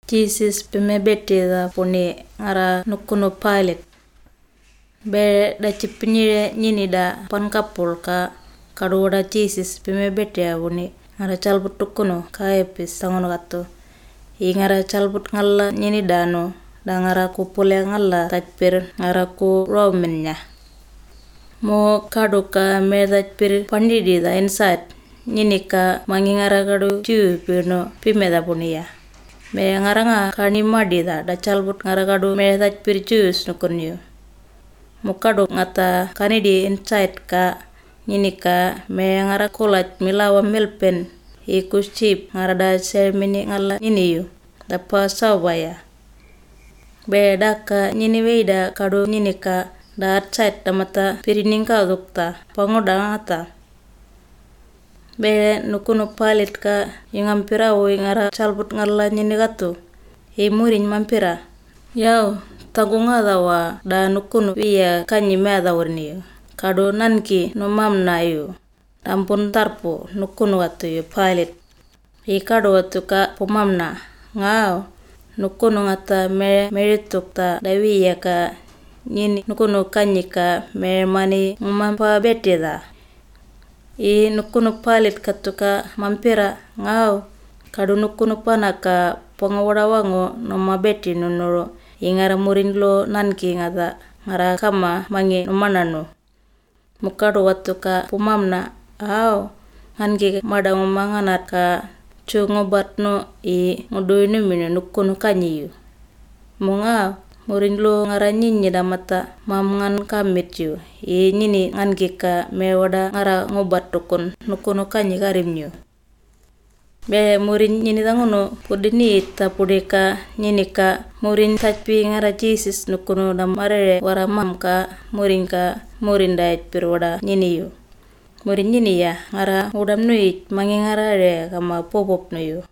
Jesus pime betida puni ngara nukunu pilot. Be da cipinire nyini da pankapul ka karuda Jesus pime betia puni ngara calbut tukunu ka epis sangono katu. I ngara calbut ngalla nyini dano da ngara kupule ngalla tajpir ngara ku rominnya. Mo kadu ka me tajpir pandidi da inside nyini ka mangi ngara kadu ciu pino pime da puni ya. Me ngaranga kani madida da calbut ngaragadu me tajpir jus nukunyo. Mukadu ngata kani di inside ka nyini ka me ngara kolat milawa milpen iku chip ngarada sermini ngala nyini yu da pa sawaya. Be daka nyini weida kadu nyini ka da outside da mata pirining ka dukta pangoda ngata. Be nukunu palit ka yung ampira ngara calbut ngala nyini katu. I murin mampira. Yau tagungada wa da nukunu iya kanyi meda warniyo. Kado nanki no mamna yu. Ampun tarpo nukunu katu yu palit. I kado watu ka pumamna. Ngao nukunu ngata merituk ta dawiya ka nyini nukunu kanyi ka mani ngumampa betida. I nukunu palit katuka mampira ngau kadu nukunu panaka pangawarawango no mabeti nunuro ingara murinlo nanki ngata ngara kama mangi numanano. Mukadu watuka pumamna au nganki madang manganat ka cungobat no I nguduinu minu nukunu kanyiyu. Munga murinlo ngara nyinyi da mata mamngan kamit yu. I nyini nganki ka mewada ngara ngobat tukun nukunu kanyi karimnyu. Be murin nyini tanguno pudini ita pudika nyini ka murin tajpi ngara Jesus nukunu da marere wara mam ka murin dait pirwada nyini yu. Murin nyini ya ngara udam nuit mangi ngara re kama popop no yu.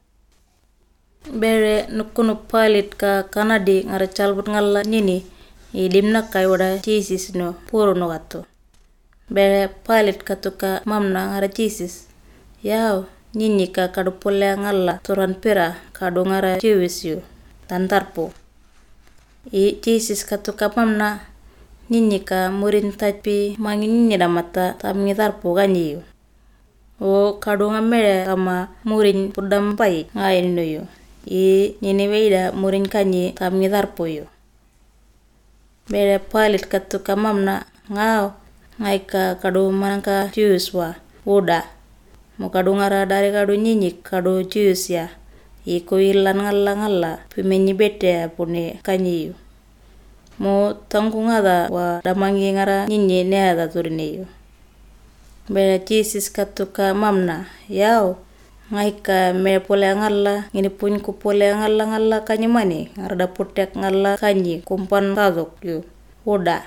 Bere nukunu palit ka kanadi ngara calbut ngalla nyini I dimna kai wada Jesus no puro no katu. Bere palit katuka mamna ngara Jesus. Yau nyini ka kadu pule ngalla turan pira kadu ngara ciwis yu tantarpo. I Jesus katuka mamna nyini ka murin tajpi mangi nyini damata tamngi tarpo ganyi yu. O kadu ngamere kama murin pudam pai ngayin no yu. I nyini weida murin kanyi tamngi tarpo yu. Bere palit katuka mamna ngau ngai ka kadu manangka jus wa uda. Mo kadu ngara dari kadu nyinyi kadu jus ya. I kuilan ngalla pimenyi bete puni kanyi yu. Mo tangku ngada wa damangi ngara nyinyi neada turini yu. Bere Jesus katuka mamna yau ngai ka me pole ngalla ngini pun ku pole ngalla kanyi mani ngarada putek ngalla kanyi kumpan taduk yu uda.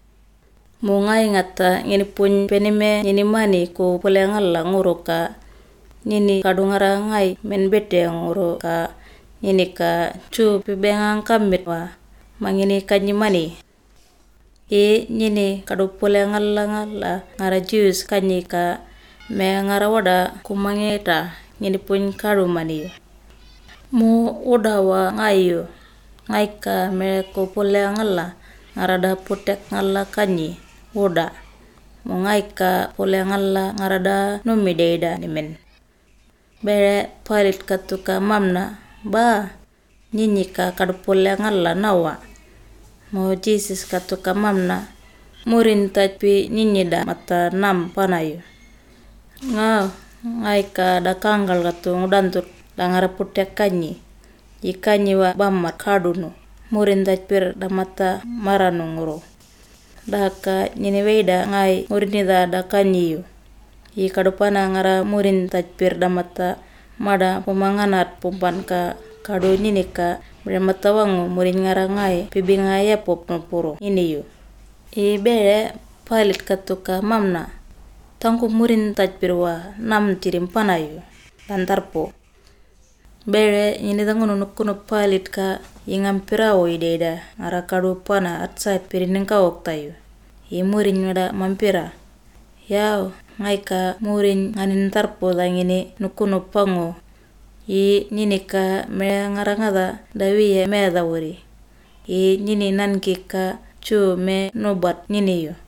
Mo ngai ngata ngini pun penime ngini mani ku pole ngalla nguru ka nyini kadu ngara ngai men bete nguru ka nyini ka cu pibengang kamit wa mangini kanyi mani. I nyini kadu pole ngalla ngara jus kanyi ka me ngara wada kumangeta nyini pun kadu mani yu. Mo uda wa ngai yu. Ngai ka me ku pole ngalla ngarada putek ngalla kanyi uda. Mo ngai ka pole ngalla ngarada numideda nimen. Bere palit katuka mamna ba nyinyi ka kadu pole ngalla nawa. Mo Jesus katuka mamna murin tajpi nyinyi da mata nam panayu. Ngau ngai ka da kanggal katu ngudantut da ngara putek kanyi. I kanyi wa bamat kadu no. Murin tajpir da mata maranu nguru. Daka nyini weida ngai murin da kanyi yu. I kadu pana ngara murin tajpir da mata mada pumanganat pumpan ka kadu nyini ka bere mata wangu murin ngara ngai pibinga ya pop no puro ini yu. I bere palit katuka mamna tangku murin tajpir wa nam tirim panayu tantarpo. Bere nyini tangono nukunu palit ka ingampira ideda ngara kadu pana outside pirining ka oktayu. I murin ngada mampira. Yau ngai ka murin nganin tarpo dangini nukunu pango I nyinika me ngarangada dawiye medawuri. I nyini nankika chu me nubat nyiniyo.